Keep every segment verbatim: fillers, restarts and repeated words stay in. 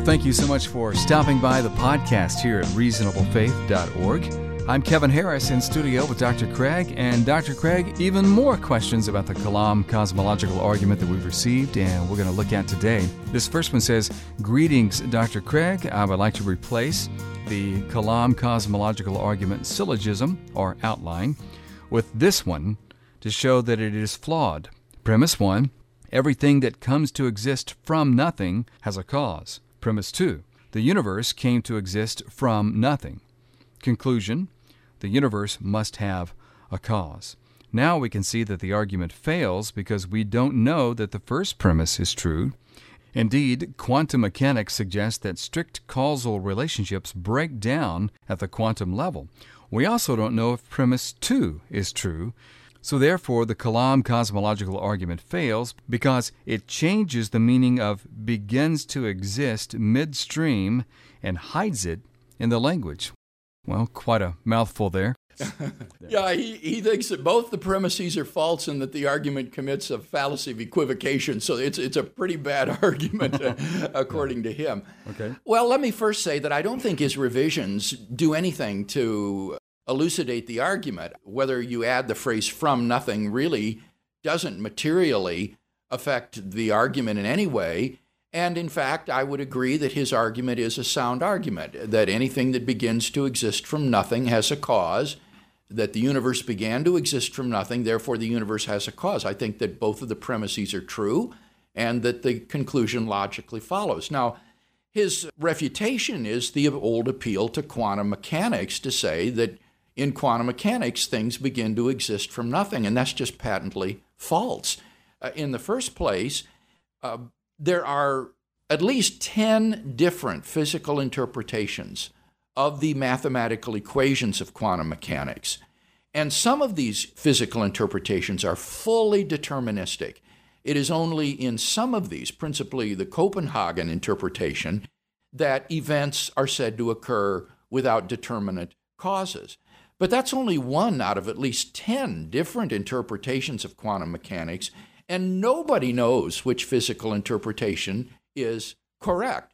thank you so much for stopping by the podcast here at reasonable faith dot org. I'm Kevin Harris in studio with Doctor Craig. And Doctor Craig, even more questions about the Kalam cosmological argument that we've received and we're going to look at today. This first one says, "Greetings, Doctor Craig. I would like to replace the Kalam cosmological argument syllogism, or outline, with this one to show that it is flawed. Premise one, everything that comes to exist from nothing has a cause. Premise two, the universe came to exist from nothing. Conclusion, the universe must have a cause." Now we can see that the argument fails because we don't know that the first premise is true. Indeed, quantum mechanics suggests that strict causal relationships break down at the quantum level. We also don't know if premise two is true. So therefore, the Kalam cosmological argument fails because it changes the meaning of begins to exist midstream and hides it in the language. Well, quite a mouthful there. Yeah, he, he thinks that both the premises are false and that the argument commits a fallacy of equivocation. So it's it's a pretty bad argument, uh, according to him. Okay. Well, let me first say that I don't think his revisions do anything to elucidate the argument. Whether you add the phrase "from nothing" really doesn't materially affect the argument in any way. And in fact, I would agree that his argument is a sound argument, that anything that begins to exist from nothing has a cause, that the universe began to exist from nothing, therefore the universe has a cause. I think that both of the premises are true and that the conclusion logically follows. Now, his refutation is the old appeal to quantum mechanics to say that in quantum mechanics, things begin to exist from nothing, and that's just patently false. Uh, in the first place, uh, there are at least ten different physical interpretations of the mathematical equations of quantum mechanics. And some of these physical interpretations are fully deterministic. It is only in some of these, principally the Copenhagen interpretation, that events are said to occur without determinate causes. But that's only one out of at least ten different interpretations of quantum mechanics, and nobody knows which physical interpretation is correct.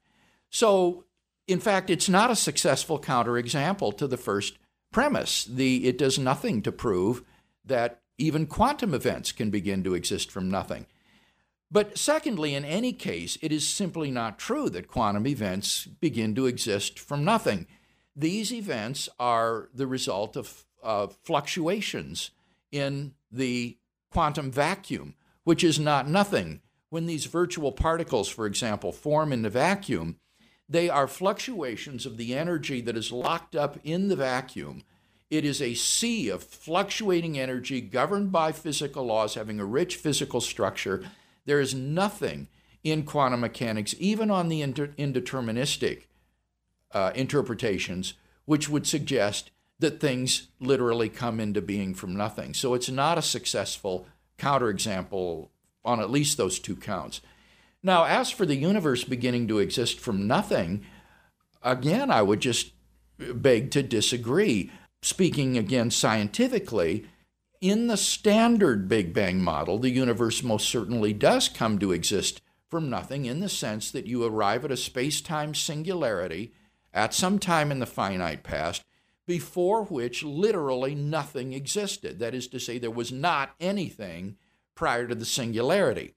So, in fact, it's not a successful counterexample to the first premise. The, it does nothing to prove that even quantum events can begin to exist from nothing. But secondly, in any case, it is simply not true that quantum events begin to exist from nothing. These events are the result of uh, fluctuations in the quantum vacuum, which is not nothing. When these virtual particles, for example, form in the vacuum, they are fluctuations of the energy that is locked up in the vacuum. It is a sea of fluctuating energy governed by physical laws, having a rich physical structure. There is nothing in quantum mechanics, even on the inter- indeterministic uh, interpretations, which would suggest that things literally come into being from nothing. So it's not a successful counterexample on at least those two counts. Now, as for the universe beginning to exist from nothing, again, I would just beg to disagree. Speaking again scientifically, in the standard Big Bang model, the universe most certainly does come to exist from nothing in the sense that you arrive at a space-time singularity at some time in the finite past before which literally nothing existed. That is to say, there was not anything prior to the singularity.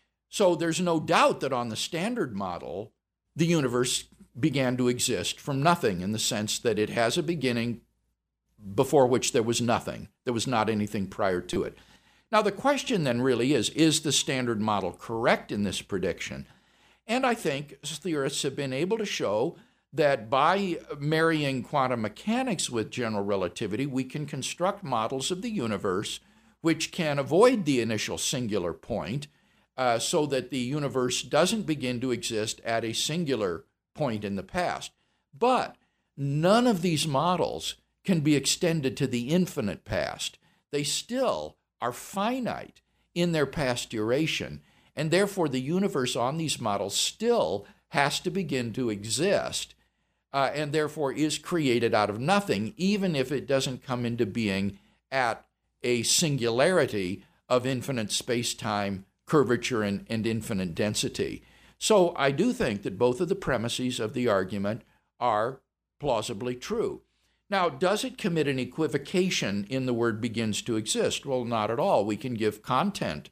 So there's no doubt that on the standard model, the universe began to exist from nothing in the sense that it has a beginning before which there was nothing. There was not anything prior to it. Now the question then really is, is the standard model correct in this prediction? And I think theorists have been able to show that by marrying quantum mechanics with general relativity, we can construct models of the universe which can avoid the initial singular point uh, so that the universe doesn't begin to exist at a singular point in the past. But none of these models can be extended to the infinite past. They still are finite in their past duration, and therefore the universe on these models still has to begin to exist, uh, and therefore is created out of nothing, even if it doesn't come into being at a singularity of infinite space-time curvature and, and infinite density. So I do think that both of the premises of the argument are plausibly true. Now, does it commit an equivocation in the word begins to exist? Well, not at all. We can give content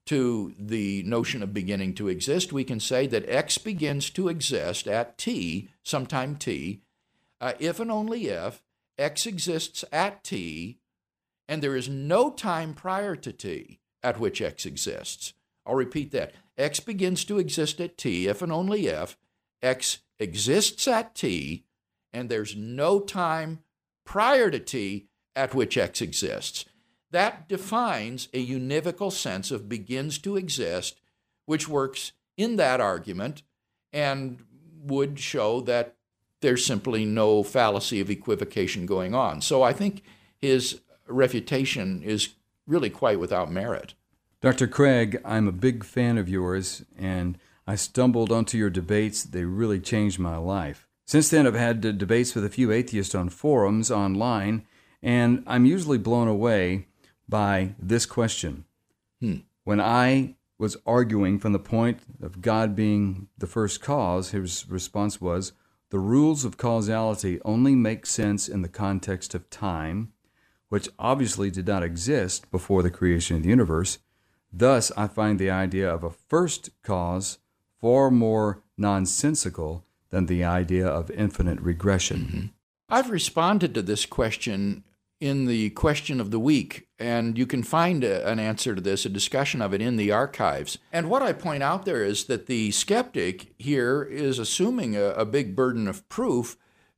to the notion of beginning to exist. We can say that X begins to exist at T, sometime T, uh, if and only if X exists at T, and there is no time prior to T at which X exists. I'll repeat that. X begins to exist at T, if and only if X exists at T, and there's no time prior to T at which X exists. That defines a univocal sense of begins to exist, which works in that argument and would show that there's simply no fallacy of equivocation going on. So I think his refutation is really quite without merit. Doctor Craig, I'm a big fan of yours, and I stumbled onto your debates. They really changed my life. Since then, I've had uh, debates with a few atheists on forums online, and I'm usually blown away by this question. Hmm. When I was arguing from the point of God being the first cause, his response was, the rules of causality only make sense in the context of time, which obviously did not exist before the creation of the universe. Thus, I find the idea of a first cause far more nonsensical than the idea of infinite regression. Mm-hmm. I've responded to this question in the question of the week, and you can find a, an answer to this, a discussion of it in the archives. And what I point out there is that the skeptic here is assuming a, a big burden of proof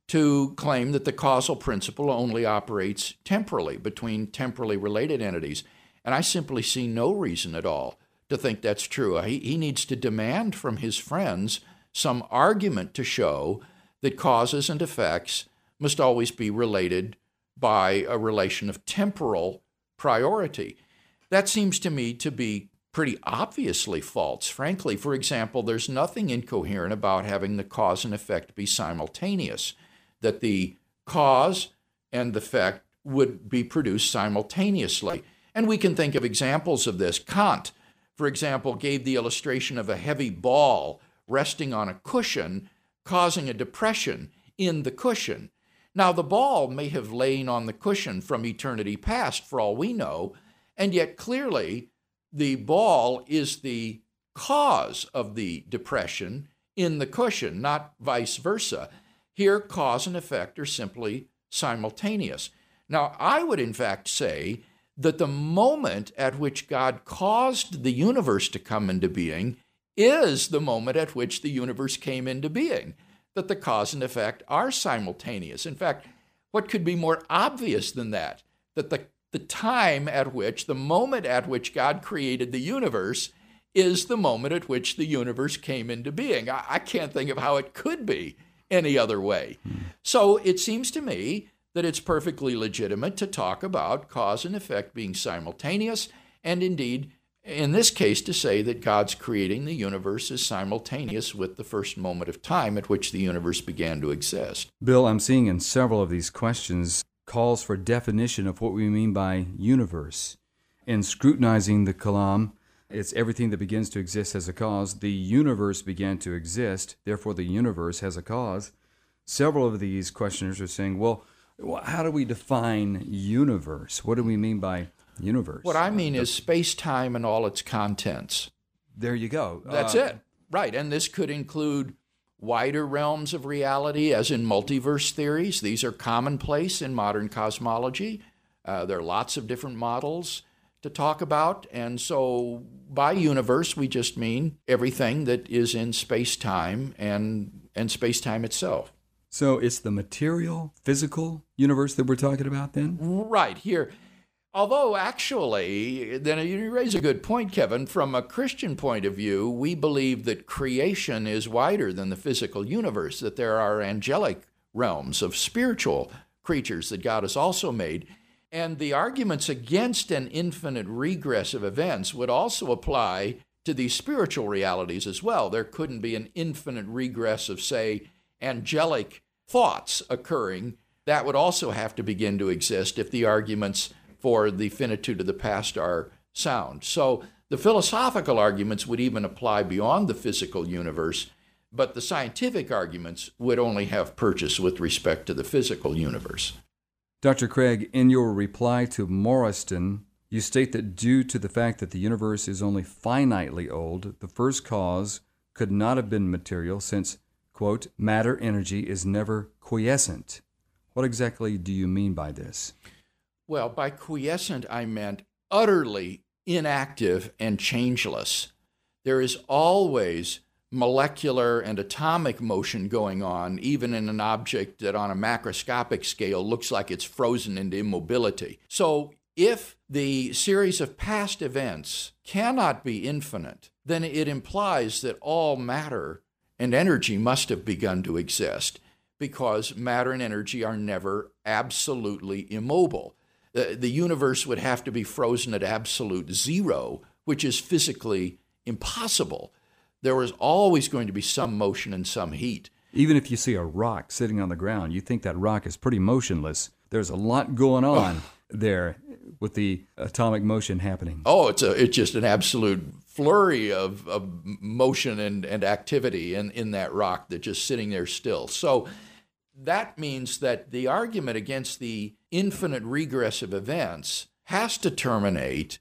to claim that the causal principle only operates temporally between temporally related entities. And I simply see no reason at all to think that's true. He, he needs to demand from his friends some argument to show that causes and effects must always be related by a relation of temporal priority. That seems to me to be pretty obviously false, frankly. For example, there's nothing incoherent about having the cause and effect be simultaneous, that the cause and the effect would be produced simultaneously. And we can think of examples of this. Kant, for example, gave the illustration of a heavy ball resting on a cushion, causing a depression in the cushion. Now, the ball may have lain on the cushion from eternity past, for all we know, and yet clearly the ball is the cause of the depression in the cushion, not vice versa. Here, cause and effect are simply simultaneous. Now, I would in fact say that the moment at which God caused the universe to come into being is the moment at which the universe came into being, that the cause and effect are simultaneous. In fact, what could be more obvious than that? That the, the time at which, the moment at which God created the universe is the moment at which the universe came into being. I, I can't think of how it could be any other way. Hmm. So it seems to me that it's perfectly legitimate to talk about cause and effect being simultaneous, and indeed, in this case, to say that God's creating the universe is simultaneous with the first moment of time at which the universe began to exist. Bill, I'm seeing in several of these questions calls for definition of what we mean by universe. In scrutinizing the Kalam, it's everything that begins to exist has a cause. The universe began to exist, therefore the universe has a cause. Several of these questioners are saying, well, how do we define universe? What do we mean by universe? What I mean is space-time and all its contents. There you go. That's uh, it. Right. And this could include wider realms of reality, as in multiverse theories. These are commonplace in modern cosmology. Uh, there are lots of different models to talk about. And so by universe, we just mean everything that is in space-time and, and space-time itself. So it's the material, physical universe that we're talking about then? Right, here. Although actually, then you raise a good point, Kevin. From a Christian point of view, we believe that creation is wider than the physical universe, that there are angelic realms of spiritual creatures that God has also made. And the arguments against an infinite regress of events would also apply to these spiritual realities as well. There couldn't be an infinite regress of, say, angelic thoughts occurring. That would also have to begin to exist if the arguments for the finitude of the past are sound. So the philosophical arguments would even apply beyond the physical universe, but the scientific arguments would only have purchase with respect to the physical universe. Doctor Craig, in your reply to Morriston, you state that due to the fact that the universe is only finitely old, the first cause could not have been material since, quote, matter energy is never quiescent. What exactly do you mean by this? Well, by quiescent, I meant utterly inactive and changeless. There is always molecular and atomic motion going on, even in an object that on a macroscopic scale looks like it's frozen into immobility. So if the series of past events cannot be infinite, then it implies that all matter and energy must have begun to exist, because matter and energy are never absolutely immobile. The, the universe would have to be frozen at absolute zero, which is physically impossible. There was always going to be some motion and some heat. Even if you see a rock sitting on the ground, you think that rock is pretty motionless. There's a lot going on oh. there with the atomic motion happening. Oh, it's a it's just an absolute flurry of, of motion and, and activity in, in that rock that's just sitting there still. So that means that the argument against the infinite regress of events has to terminate,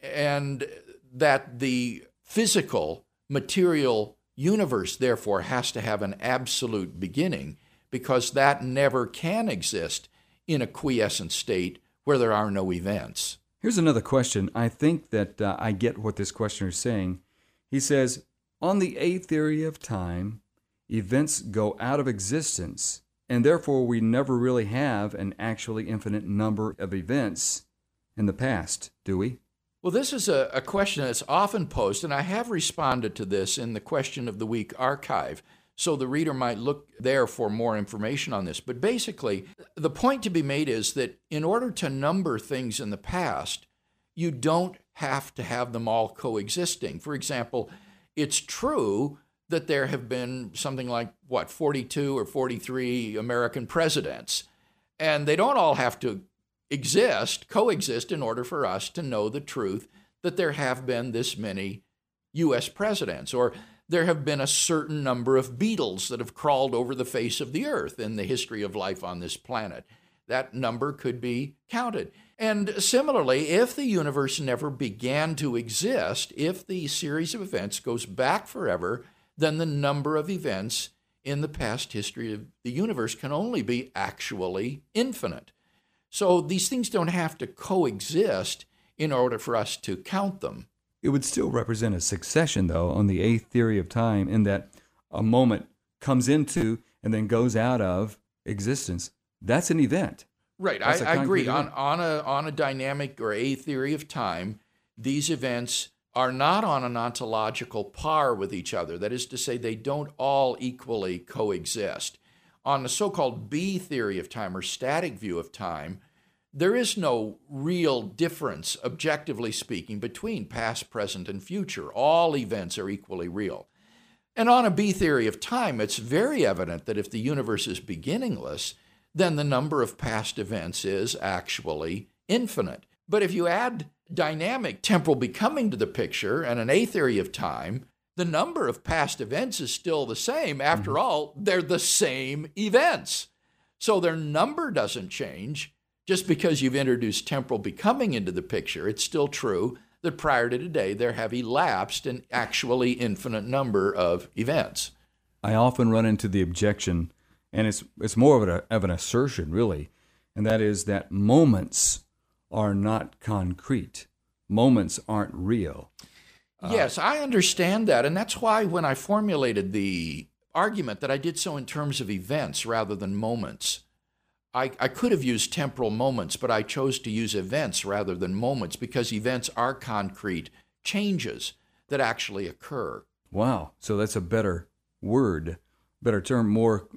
and that the physical material universe, therefore, has to have an absolute beginning, because that never can exist in a quiescent state where there are no events. Here's another question. I think that uh, I get what this questioner is saying. He says, on the A theory of time, events go out of existence, and therefore we never really have an actually infinite number of events in the past, do we? Well, this is a, a question that's often posed, and I have responded to this in the Question of the Week archive, so the reader might look there for more information on this. But basically, the point to be made is that in order to number things in the past, you don't have to have them all coexisting. For example, it's true that there have been something like, what, forty-two or forty-three American presidents, and they don't all have to exist, coexist, in order for us to know the truth that there have been this many U S presidents, or there have been a certain number of beetles that have crawled over the face of the earth in the history of life on this planet. That number could be counted. And similarly, if the universe never began to exist, if the series of events goes back forever, then the number of events in the past history of the universe can only be actually infinite. So these things don't have to coexist in order for us to count them. It would still represent a succession, though, on the A theory of time, in that a moment comes into and then goes out of existence. That's an event. Right, I, I agree. On, on, a, on a dynamic or A theory of time, these events are not on an ontological par with each other. That is to say, they don't all equally coexist. On the so-called B theory of time, or static view of time, there is no real difference, objectively speaking, between past, present, and future. All events are equally real. And on a B theory of time, it's very evident that if the universe is beginningless, then the number of past events is actually infinite. But if you add dynamic temporal becoming to the picture and an A theory of time, the number of past events is still the same. After mm-hmm. all, they're the same events. So their number doesn't change. Just because you've introduced temporal becoming into the picture, it's still true that prior to today, there have elapsed an actually infinite number of events. I often run into the objection, and it's it's more of, a, of an assertion, really, and that is that moments are not concrete. Moments aren't real. Yes, I understand that, and that's why when I formulated the argument that I did so in terms of events rather than moments. I, I could have used temporal moments, but I chose to use events rather than moments, because events are concrete changes that actually occur. Wow, so that's a better word, better term, more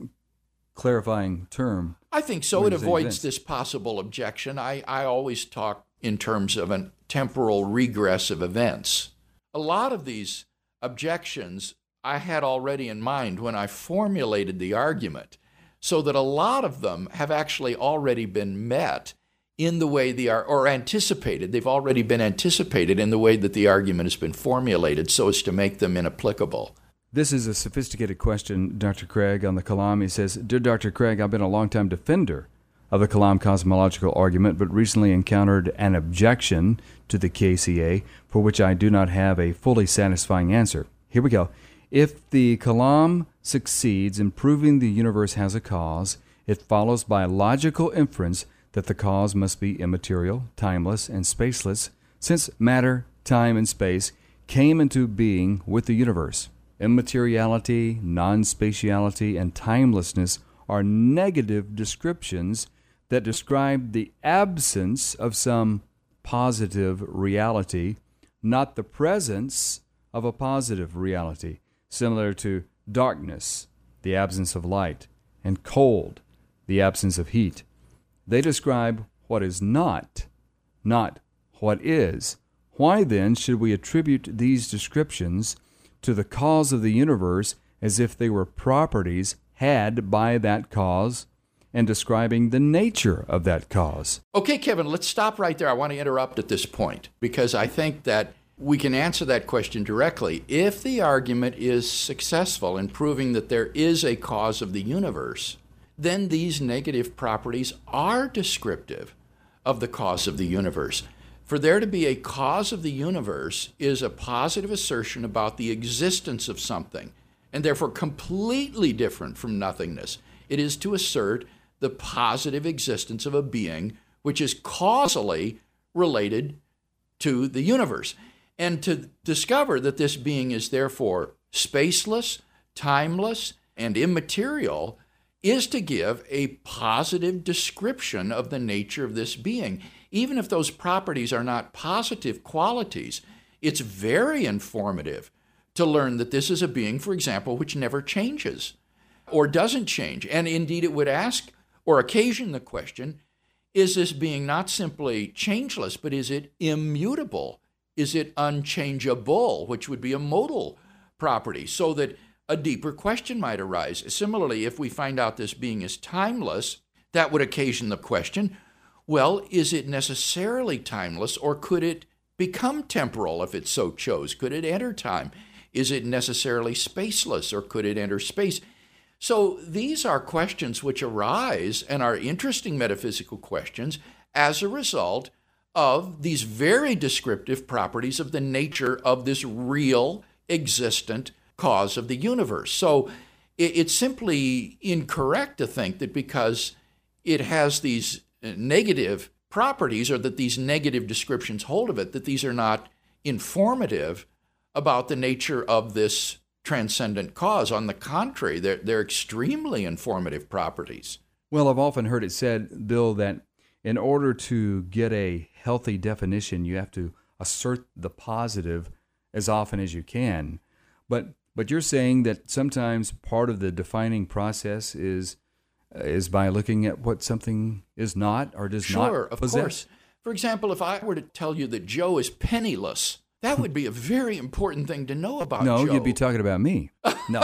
clarifying term. I think so. It avoids events. This possible objection. I, I always talk in terms of a temporal regress of events. A lot of these objections I had already in mind when I formulated the argument, so that a lot of them have actually already been met in the way the ar- or anticipated. They've already been anticipated in the way that the argument has been formulated so as to make them inapplicable. This is a sophisticated question, Doctor Craig, on the Kalam. He says, Dear Doctor Craig, I've been a long-time defender of the Kalam cosmological argument, but recently encountered an objection to the K C A for which I do not have a fully satisfying answer. Here we go. If the Kalam succeeds in proving the universe has a cause, it follows by logical inference that the cause must be immaterial, timeless, and spaceless, since matter, time, and space came into being with the universe. Immateriality, non-spatiality, and timelessness are negative descriptions that describe the absence of some positive reality, not the presence of a positive reality, similar to darkness, the absence of light, and cold, the absence of heat. They describe what is not, not what is. Why then should we attribute these descriptions to the cause of the universe as if they were properties had by that cause and describing the nature of that cause? Okay, Kevin, let's stop right there. I want to interrupt at this point because I think that we can answer that question directly. If the argument is successful in proving that there is a cause of the universe, then these negative properties are descriptive of the cause of the universe. For there to be a cause of the universe is a positive assertion about the existence of something, and therefore completely different from nothingness. It is to assert the positive existence of a being which is causally related to the universe. And to discover that this being is therefore spaceless, timeless, and immaterial is to give a positive description of the nature of this being. Even if those properties are not positive qualities, it's very informative to learn that this is a being, for example, which never changes or doesn't change. And indeed, it would ask or occasion the question, is this being not simply changeless, but is it immutable? Is it unchangeable, which would be a modal property, so that a deeper question might arise. Similarly, if we find out this being is timeless, that would occasion the question, well, is it necessarily timeless, or could it become temporal if it so chose? Could it enter time? Is it necessarily spaceless, or could it enter space? So these are questions which arise and are interesting metaphysical questions as a result of these very descriptive properties of the nature of this real, existent cause of the universe. So it's simply incorrect to think that because it has these negative properties, or that these negative descriptions hold of it, that these are not informative about the nature of this transcendent cause. On the contrary, they're, they're extremely informative properties. Well, I've often heard it said, Bill, that in order to get a healthy definition, you have to assert the positive as often as you can. But but you're saying that sometimes part of the defining process is is by looking at what something is not or does sure, not of possess. Course. For example, if I were to tell you that Joe is penniless, that would be a very important thing to know about no, Joe. No, you'd be talking about me. No.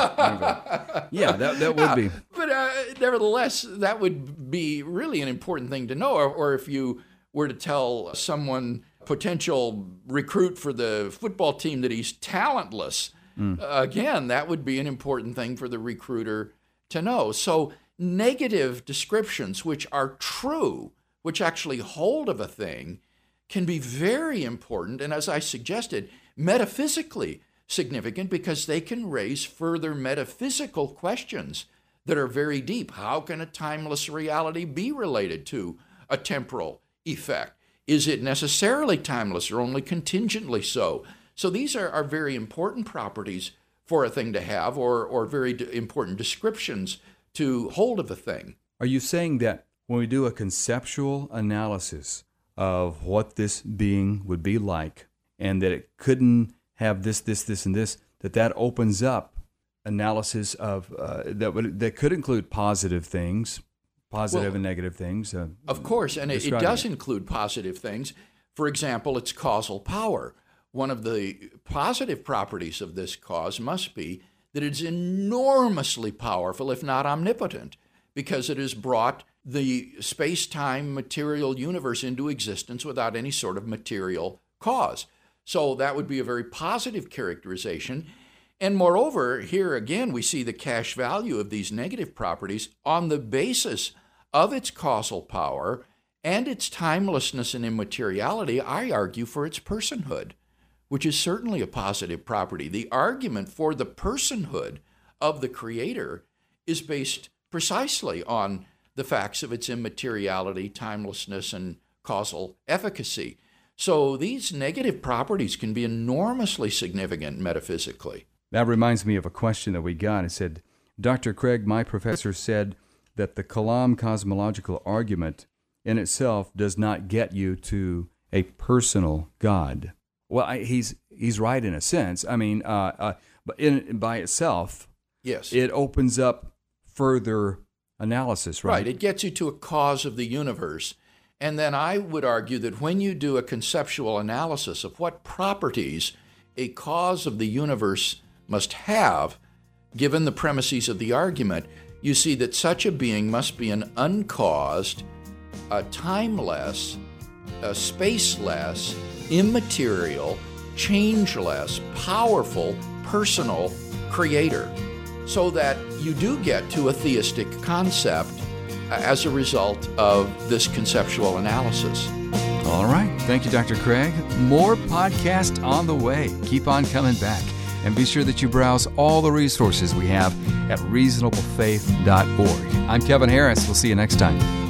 yeah, that that would be. But uh, nevertheless, that would be really an important thing to know. Or, or if you were to tell someone, potential recruit for the football team, that he's talentless, mm. uh, again, that would be an important thing for the recruiter to know. So negative descriptions, which are true, which actually hold of a thing, can be very important, and as I suggested, metaphysically significant, because they can raise further metaphysical questions that are very deep. How can a timeless reality be related to a temporal effect? Is it necessarily timeless or only contingently so? So these are, are very important properties for a thing to have, or, or very d- important descriptions to hold of a thing. Are you saying that when we do a conceptual analysis of what this being would be like, and that it couldn't have this, this, this, and this, that that opens up analysis of uh, that would that could include positive things, positive well, and negative things? Uh, of course, and it, it does it. include positive things. For example, its causal power. One of the positive properties of this cause must be that it's enormously powerful, if not omnipotent, because it has brought the space-time material universe into existence without any sort of material cause. So that would be a very positive characterization. And moreover, here again, we see the cash value of these negative properties on the basis of its causal power and its timelessness and immateriality. I argue for its personhood, which is certainly a positive property. The argument for the personhood of the Creator is based precisely on the facts of its immateriality, timelessness, and causal efficacy. So these negative properties can be enormously significant metaphysically. That reminds me of a question that we got. It said, Doctor Craig, my professor said that the Kalam cosmological argument in itself does not get you to a personal God. Well, I, he's he's right in a sense. I mean, uh, uh, but in by itself, yes, it opens up further analysis, right? Right. It gets you to a cause of the universe. And then I would argue that when you do a conceptual analysis of what properties a cause of the universe must have, given the premises of the argument, you see that such a being must be an uncaused, a timeless, a spaceless, immaterial, changeless, powerful, personal creator, so that you do get to a theistic concept as a result of this conceptual analysis. All right. Thank you, Doctor Craig. More podcasts on the way. Keep on coming back. And be sure that you browse all the resources we have at reasonable faith dot org. I'm Kevin Harris. We'll see you next time.